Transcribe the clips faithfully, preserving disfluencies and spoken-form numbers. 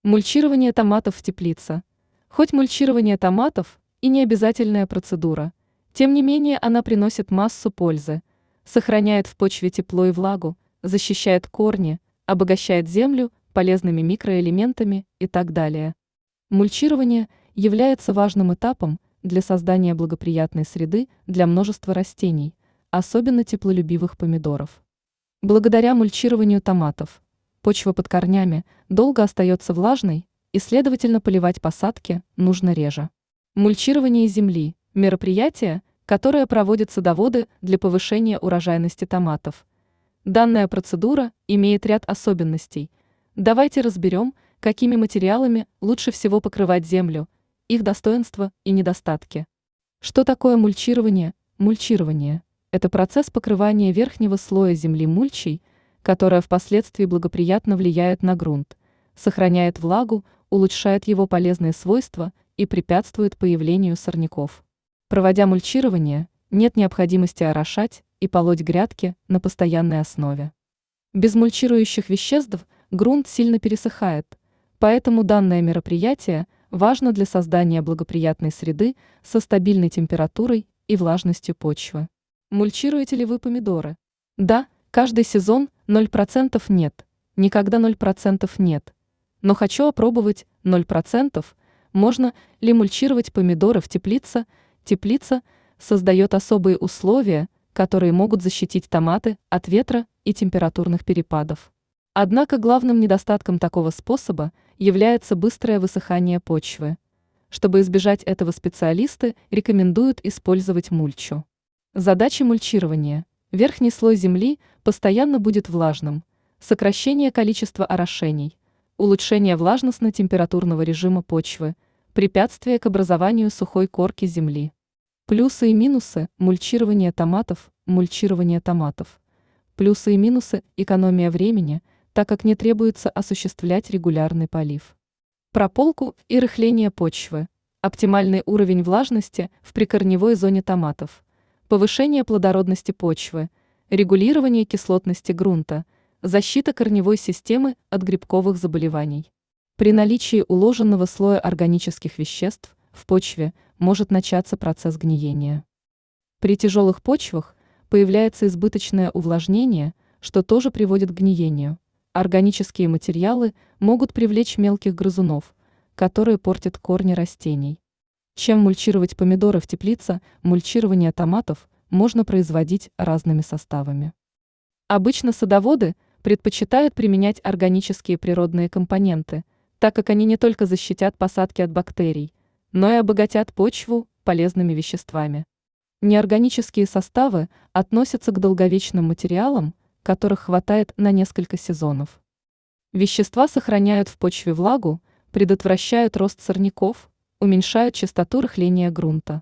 Мульчирование томатов в теплице. Хоть мульчирование томатов и не обязательная процедура, тем не менее она приносит массу пользы, сохраняет в почве тепло и влагу, защищает корни, обогащает землю полезными микроэлементами и так далее. Мульчирование является важным этапом для создания благоприятной среды для множества растений, особенно теплолюбивых помидоров. Благодаря мульчированию томатов почва под корнями долго остается влажной, и, следовательно, поливать посадки нужно реже. Мульчирование земли – мероприятие, которое проводят садоводы для повышения урожайности томатов. Данная процедура имеет ряд особенностей. Давайте разберем, какими материалами лучше всего покрывать землю, их достоинства и недостатки. Что такое мульчирование? Мульчирование – это процесс покрывания верхнего слоя земли мульчей, которая впоследствии благоприятно влияет на грунт, сохраняет влагу, улучшает его полезные свойства и препятствует появлению сорняков. Проводя мульчирование, нет необходимости орошать и полоть грядки на постоянной основе. Без мульчирующих веществ грунт сильно пересыхает, поэтому данное мероприятие важно для создания благоприятной среды со стабильной температурой и влажностью почвы. Мульчируете ли вы помидоры? Да, каждый сезон ноль процентов нет, никогда ноль процентов нет. Но хочу опробовать ноль процентов, можно ли мульчировать помидоры в теплице. Теплица создает особые условия, которые могут защитить томаты от ветра и температурных перепадов. Однако главным недостатком такого способа является быстрое высыхание почвы. Чтобы избежать этого, специалисты рекомендуют использовать мульчу. Задачи мульчирования. Верхний слой земли постоянно будет влажным, сокращение количества орошений, улучшение влажностно-температурного режима почвы, препятствие к образованию сухой корки земли. Плюсы и минусы мульчирования томатов. Мульчирование томатов. Плюсы и минусы – экономия времени, так как не требуется осуществлять регулярный полив. Прополку и рыхление почвы. Оптимальный уровень влажности в прикорневой зоне томатов. Повышение плодородности почвы, регулирование кислотности грунта, защита корневой системы от грибковых заболеваний. При наличии уложенного слоя органических веществ в почве может начаться процесс гниения. При тяжелых почвах появляется избыточное увлажнение, что тоже приводит к гниению. Органические материалы могут привлечь мелких грызунов, которые портят корни растений. Чем мульчировать помидоры в теплице? Мульчирование томатов можно производить разными составами. Обычно садоводы предпочитают применять органические природные компоненты, так как они не только защитят посадки от бактерий, но и обогатят почву полезными веществами. Неорганические составы относятся к долговечным материалам, которых хватает на несколько сезонов. Вещества сохраняют в почве влагу, предотвращают рост сорняков, уменьшают частоту рыхления грунта.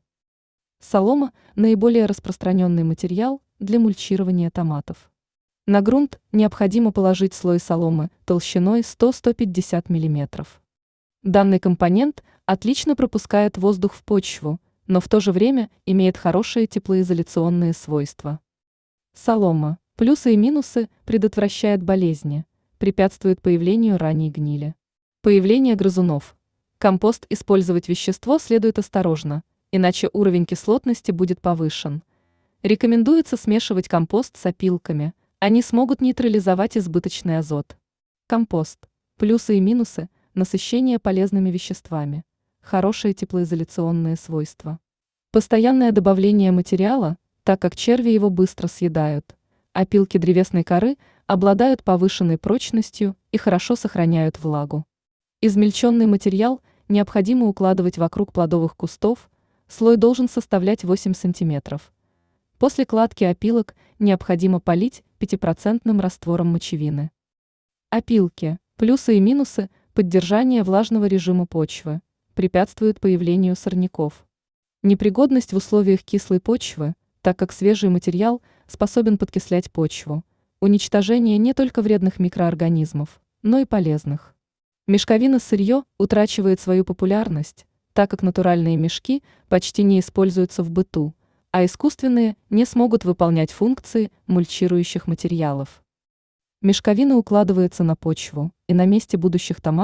Солома – наиболее распространенный материал для мульчирования томатов. На грунт необходимо положить слой соломы толщиной сто — сто пятьдесят миллиметров. Данный компонент отлично пропускает воздух в почву, но в то же время имеет хорошие теплоизоляционные свойства. Солома. Плюсы и минусы: предотвращает болезни, препятствует появлению ранней гнили. Появление грызунов. Компост использовать вещество следует осторожно, иначе уровень кислотности будет повышен. Рекомендуется смешивать компост с опилками, они смогут нейтрализовать избыточный азот. Компост. Плюсы и минусы: насыщение полезными веществами, хорошие теплоизоляционные свойства. Постоянное добавление материала, так как черви его быстро съедают. Опилки древесной коры обладают повышенной прочностью и хорошо сохраняют влагу. Измельченный материал необходимо укладывать вокруг плодовых кустов, слой должен составлять восемь сантиметров. После кладки опилок необходимо полить пятипроцентным раствором мочевины. Опилки. Плюсы и минусы: поддержание влажного режима почвы, препятствует появлению сорняков. Непригодность в условиях кислой почвы, так как свежий материал способен подкислять почву. Уничтожение не только вредных микроорганизмов, но и полезных. Мешковина-сырье утрачивает свою популярность, так как натуральные мешки почти не используются в быту, а искусственные не смогут выполнять функции мульчирующих материалов. Мешковина укладывается на почву, и на месте будущих томатов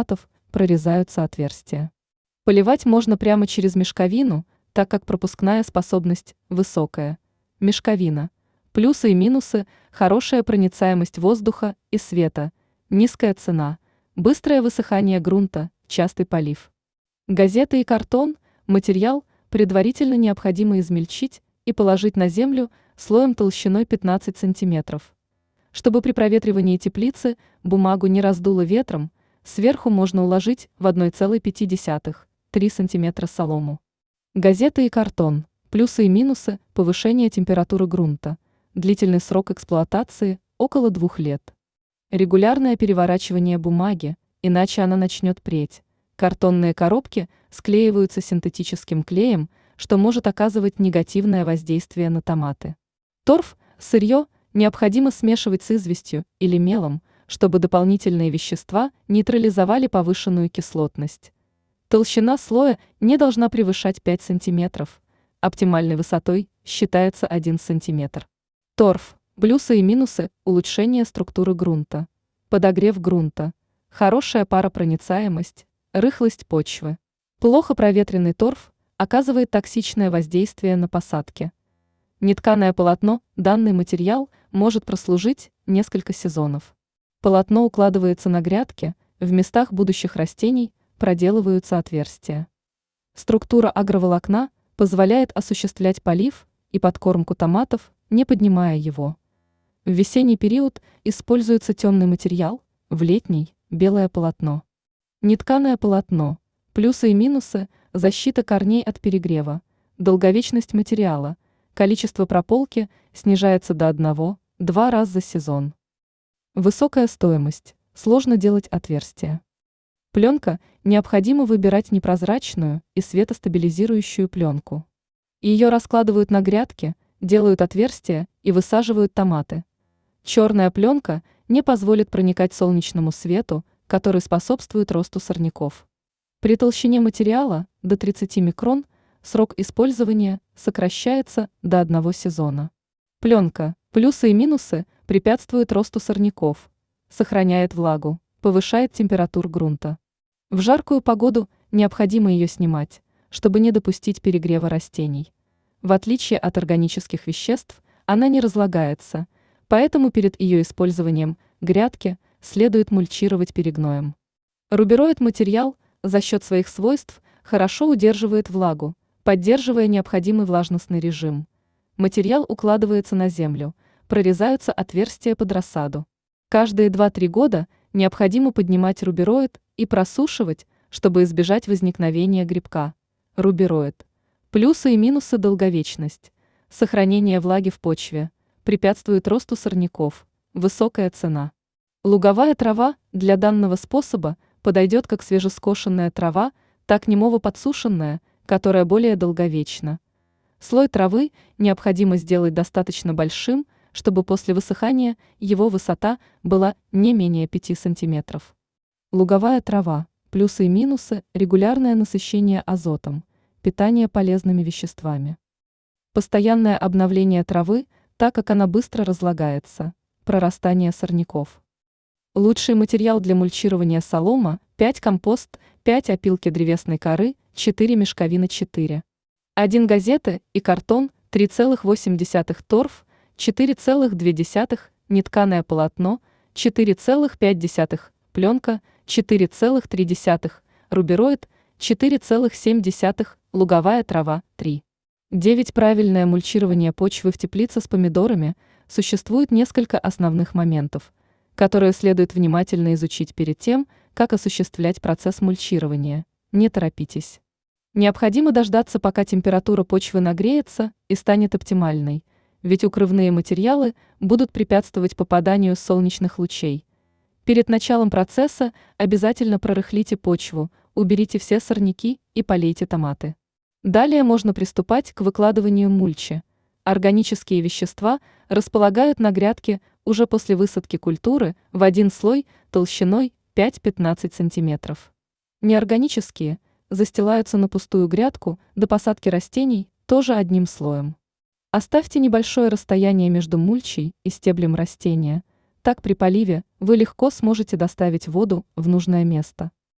прорезаются отверстия. Поливать можно прямо через мешковину, так как пропускная способность высокая. Мешковина. Плюсы и минусы – хорошая проницаемость воздуха и света, низкая цена, быстрое высыхание грунта, частый полив. Газета и картон – материал, предварительно необходимо измельчить и положить на землю слоем толщиной пятнадцать сантиметров. Чтобы при проветривании теплицы бумагу не раздуло ветром, сверху можно уложить в одна целая пять десятых — три сантиметра солому. Газета и картон. Плюсы и минусы – повышение температуры грунта. Длительный срок эксплуатации – около двух лет. Регулярное переворачивание бумаги, иначе она начнет преть. Картонные коробки склеиваются синтетическим клеем, что может оказывать негативное воздействие на томаты. Торф, сырье необходимо смешивать с известью или мелом, чтобы дополнительные вещества нейтрализовали повышенную кислотность. Толщина слоя не должна превышать пять сантиметров. Оптимальной высотой считается один сантиметр. Торф. Плюсы и минусы – улучшение структуры грунта. Подогрев грунта. Хорошая паропроницаемость, рыхлость почвы. Плохо проветренный торф оказывает токсичное воздействие на посадки. Нетканое полотно – данный материал может прослужить несколько сезонов. Полотно укладывается на грядки, в местах будущих растений проделываются отверстия. Структура агроволокна позволяет осуществлять полив и подкормку томатов, не поднимая его. В весенний период используется темный материал, в летний – белое полотно. Нетканое полотно. Плюсы и минусы – защита корней от перегрева, долговечность материала, количество прополки снижается до одного-двух раз за сезон. Высокая стоимость, сложно делать отверстия. Пленка необходимо выбирать непрозрачную и светостабилизирующую пленку. Ее раскладывают на грядке, делают отверстия и высаживают томаты. Черная пленка не позволит проникать солнечному свету, который способствует росту сорняков. При толщине материала до тридцати микрон срок использования сокращается до одного сезона. Пленка. Плюсы и минусы препятствуют росту сорняков, сохраняет влагу, повышает температуру грунта. В жаркую погоду необходимо ее снимать, чтобы не допустить перегрева растений. В отличие от органических веществ, она не разлагается, поэтому перед ее использованием грядки следует мульчировать перегноем. Рубероид материал за счет своих свойств хорошо удерживает влагу, поддерживая необходимый влажностный режим. Материал укладывается на землю, прорезаются отверстия под рассаду. Каждые два-три года необходимо поднимать рубероид и просушивать, чтобы избежать возникновения грибка. Рубероид. Плюсы и минусы: долговечность, сохранение влаги в почве, препятствует росту сорняков, высокая цена. Луговая трава для данного способа подойдет как свежескошенная трава, так немово-подсушенная, которая более долговечна. Слой травы необходимо сделать достаточно большим, чтобы после высыхания его высота была не менее пяти сантиметров. Луговая трава. Плюсы и минусы: регулярное насыщение азотом, питание полезными веществами. Постоянное обновление травы, так как она быстро разлагается, прорастание сорняков. Лучший материал для мульчирования: солома, пять компост, пять опилки древесной коры, четыре мешковины, четыре. один газеты и картон, три целых восемь десятых торф, четыре целых две десятых нетканое полотно, четыре целых пять десятых пленка, четыре целых три десятых рубероид, четыре целых семь десятых луговая трава, три. девять. Правильное мульчирование почвы в теплице с помидорами. Существует несколько основных моментов, которые следует внимательно изучить перед тем, как осуществлять процесс мульчирования. Не торопитесь. Необходимо дождаться, пока температура почвы нагреется и станет оптимальной, ведь укрывные материалы будут препятствовать попаданию солнечных лучей. Перед началом процесса обязательно прорыхлите почву, уберите все сорняки и полейте томаты. Далее можно приступать к выкладыванию мульчи. Органические вещества располагают на грядке уже после высадки культуры в один слой толщиной пять-пятнадцать сантиметров. Неорганические застилаются на пустую грядку до посадки растений тоже одним слоем. Оставьте небольшое расстояние между мульчей и стеблем растения, так при поливе вы легко сможете доставить воду в нужное место.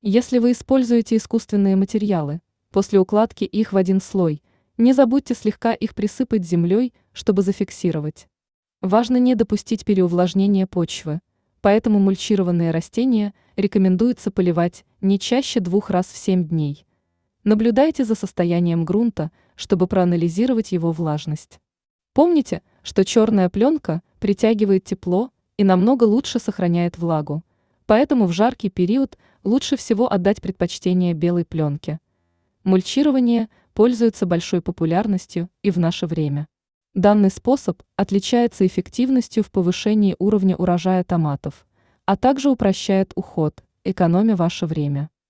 Если вы используете искусственные материалы, после укладки их в один слой, не забудьте слегка их присыпать землей, чтобы зафиксировать. Важно не допустить переувлажнения почвы, поэтому мульчированные растения рекомендуется поливать не чаще двух раз в семь дней. Наблюдайте за состоянием грунта, чтобы проанализировать его влажность. Помните, что черная пленка притягивает тепло и намного лучше сохраняет влагу, поэтому в жаркий период лучше всего отдать предпочтение белой пленке. Мульчирование пользуется большой популярностью и в наше время. Данный способ отличается эффективностью в повышении уровня урожая томатов, а также упрощает уход, экономя ваше время.